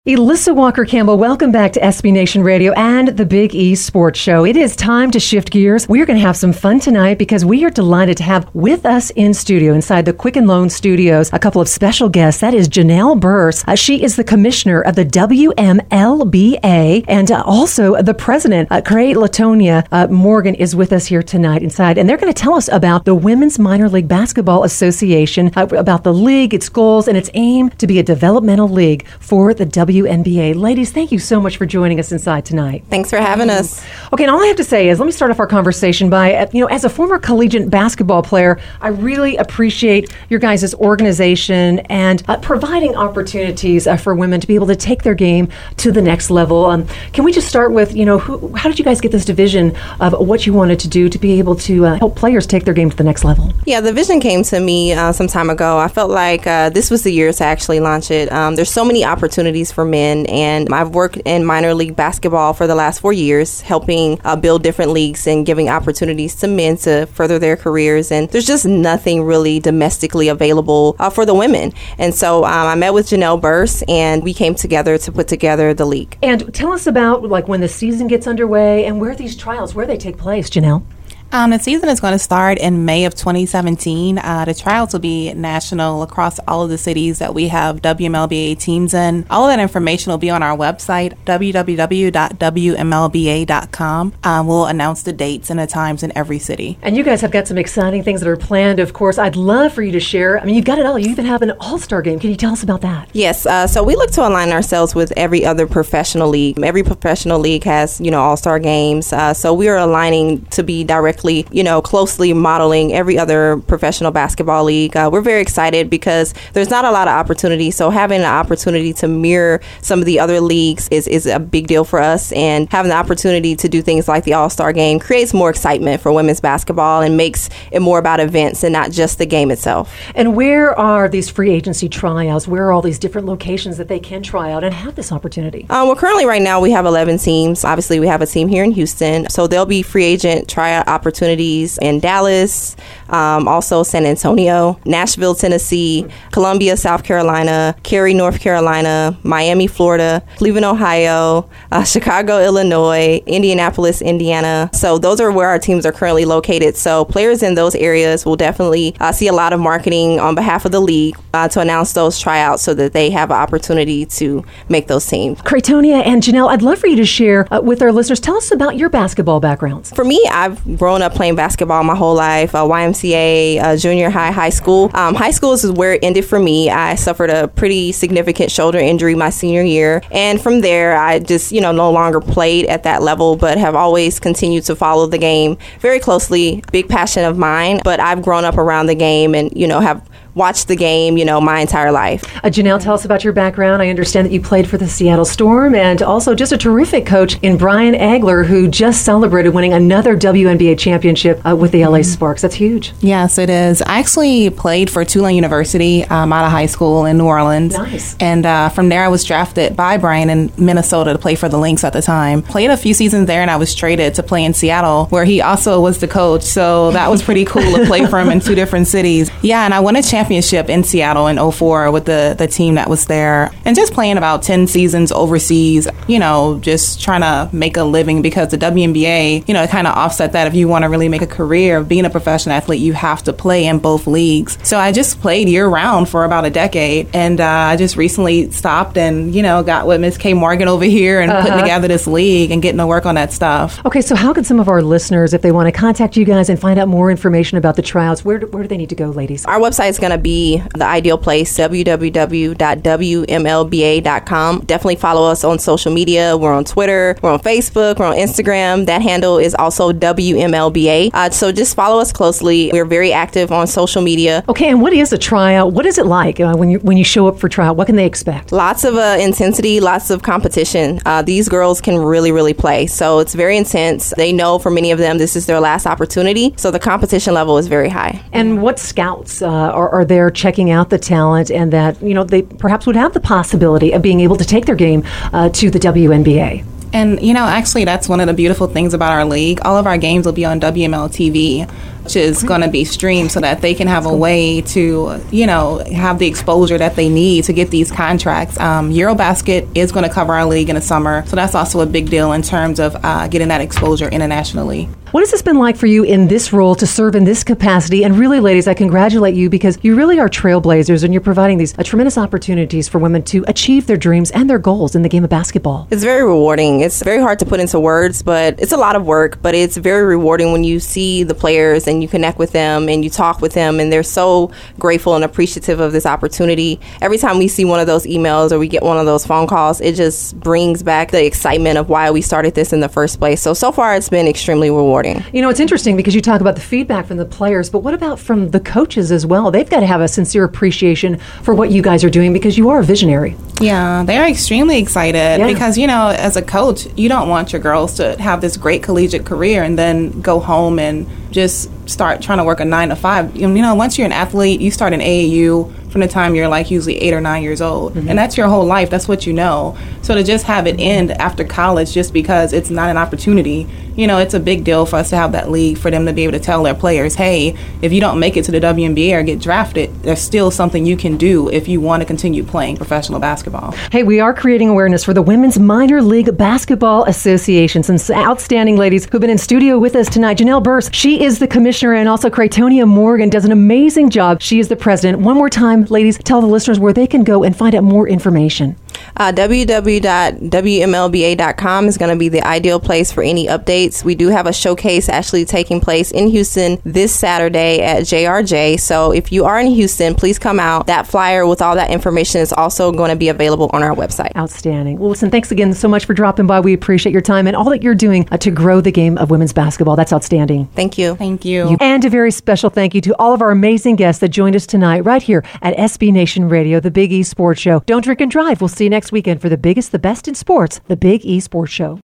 Elissa Walker-Campbell, welcome back to SB Nation Radio and the Big E Sports Show. It is time to shift gears. We're going to have some fun tonight because we are delighted to have with us in studio, inside the Quicken Loan Studios, a couple of special guests. That is Janelle Burse. She is the commissioner of the WMLBA and also the president. Cray Latonia Morgan is with us here tonight inside, and they're going to tell us about the Women's Minor League Basketball Association, about the league, its goals, and its aim to be a developmental league for the WNBA. Ladies, thank you so much for joining us inside tonight. Thanks for having us. Okay, and all I have to say is, let me start off our conversation by, as a former collegiate basketball player, I really appreciate your guys' organization and providing opportunities for women to be able to take their game to the next level. Can we just start with, how did you guys get this vision of what you wanted to do to be able to help players take their game to the next level? Yeah, the vision came to me some time ago. I felt like this was the year to actually launch it. There's so many opportunities for men, and I've worked in minor league basketball for the last 4 years, helping build different leagues and giving opportunities to men to further their careers. And there's just nothing really domestically available for the women. And so I met with Janelle Burse, and we came together to put together the league. And tell us about when the season gets underway and where these trials, where they take place, Janelle. The season is going to start in May of 2017. The trials will be national across all of the cities that we have WMLBA teams in. All of that information will be on our website, www.wmlba.com. We'll announce the dates and the times in every city. And you guys have got some exciting things that are planned, of course. I'd love for you to share. I mean, you've got it all. You even have an all-star game. Can you tell us about that? Yes. So we look to align ourselves with every other professional league. Every professional league has, all-star games. So we are aligning to be directly, closely modeling every other professional basketball league. We're very excited because there's not a lot of opportunity. So having an opportunity to mirror some of the other leagues is a big deal for us. And having the opportunity to do things like the All-Star Game creates more excitement for women's basketball and makes it more about events and not just the game itself. And where are these free agency tryouts? Where are all these different locations that they can try out and have this opportunity? Well, currently right now we have 11 teams. Obviously, we have a team here in Houston. So there'll be free agent tryout opportunities in Dallas, also San Antonio, Nashville, Tennessee, Columbia, South Carolina, Cary, North Carolina, Miami, Florida, Cleveland, Ohio, Chicago, Illinois, Indianapolis, Indiana. So those are where our teams are currently located. So players in those areas will definitely see a lot of marketing on behalf of the league to announce those tryouts so that they have an opportunity to make those teams. Craytonia and Janelle, I'd love for you to share with our listeners. Tell us about your basketball backgrounds. For me, I've grown up playing basketball my whole life, YMCA, junior high, high school. High school is where it ended for me. I suffered a pretty significant shoulder injury my senior year. And from there, I just, no longer played at that level, but have always continued to follow the game very closely. Big passion of mine, but I've grown up around the game and, have watched the game, my entire life. Janelle, tell us about your background. I understand that you played for the Seattle Storm and also just a terrific coach in Brian Agler, who just celebrated winning another WNBA championship with the LA Sparks. That's huge. Yes, it is. I actually played for Tulane University out of high school in New Orleans. Nice. And from there, I was drafted by Brian in Minnesota to play for the Lynx at the time. Played a few seasons there, and I was traded to play in Seattle, where he also was the coach. So that was pretty cool to play for him in two different cities. Yeah, and I won a championship in Seattle in 2004 with the team that was there, and just playing about 10 seasons overseas, just trying to make a living, because the WNBA, kind of offset that. If you want to really make a career of being a professional athlete, you have to play in both leagues. So I just played year round for about a decade, and I just recently stopped and, got with Miss Kay Morgan over here and putting together this league and getting to work on that stuff. Okay, so how can some of our listeners, if they want to contact you guys and find out more information about the tryouts, where do they need to go, ladies? Our website is going to be the ideal place, www.wmlba.com. Definitely follow us on social media. We're on Twitter, we're on Facebook, we're on Instagram. That handle is also WMLBA. So just follow us closely. We're very active on social media. Okay, and what is a tryout? What is it like when you show up for tryout? What can they expect? Lots of intensity, lots of competition. These girls can really, really play. So it's very intense. They know for many of them this is their last opportunity. So the competition level is very high. And what scouts are there checking out the talent, and that they perhaps would have the possibility of being able to take their game to the WNBA? And, actually, that's one of the beautiful things about our league. All of our games will be on WML TV. which is going to be streamed so that they can have a way to, you know, have the exposure that they need to get these contracts. Eurobasket is going to cover our league in the summer, so that's also a big deal in terms of getting that exposure internationally. What has this been like for you in this role to serve in this capacity? And really, ladies, I congratulate you because you really are trailblazers and you're providing these tremendous opportunities for women to achieve their dreams and their goals in the game of basketball. It's very rewarding. It's very hard to put into words, but it's a lot of work, but it's very rewarding when you see the players and you connect with them and you talk with them, and they're so grateful and appreciative of this opportunity. Every time we see one of those emails or we get one of those phone calls, it just brings back the excitement of why we started this in the first place. So far it's been extremely rewarding. You know, it's interesting because you talk about the feedback from the players, but what about from the coaches as well? They've got to have a sincere appreciation for what you guys are doing because you are a visionary. Yeah, they are extremely excited because, you know, as a coach, you don't want your girls to have this great collegiate career and then go home and just start trying to work a 9 to 5. You know, once you're an athlete, you start in AAU from the time you're like usually 8 or 9 years old. And that's your whole life. That's what you know. So to just have it end after college just because it's not an opportunity, you know, it's a big deal for us to have that league, for them to be able to tell their players, hey, if you don't make it to the WNBA or get drafted, there's still something you can do if you want to continue playing professional basketball. Hey, we are creating awareness for the Women's Minor League Basketball Association. Some outstanding ladies who've been in studio with us tonight. Janelle Burse, she is the commissioner, and also Craytonia Morgan does an amazing job. She is the president. One more time, ladies, tell the listeners where they can go and find out more information. www.wmlba.com is going to be the ideal place for any updates. We do have a showcase actually taking place in Houston this Saturday at JRJ. So if you are in Houston, please come out. That flyer with all that information is also going to be available on our website. Outstanding. Well, listen, thanks again so much for dropping by. We appreciate your time and all that you're doing to grow the game of women's basketball. That's outstanding. Thank you. Thank you. And a very special thank you to all of our amazing guests that joined us tonight right here at SB Nation Radio, the Big E Sports Show. Don't drink and drive. We'll see you next weekend for the biggest, the best in sports, the Big E Sports Show.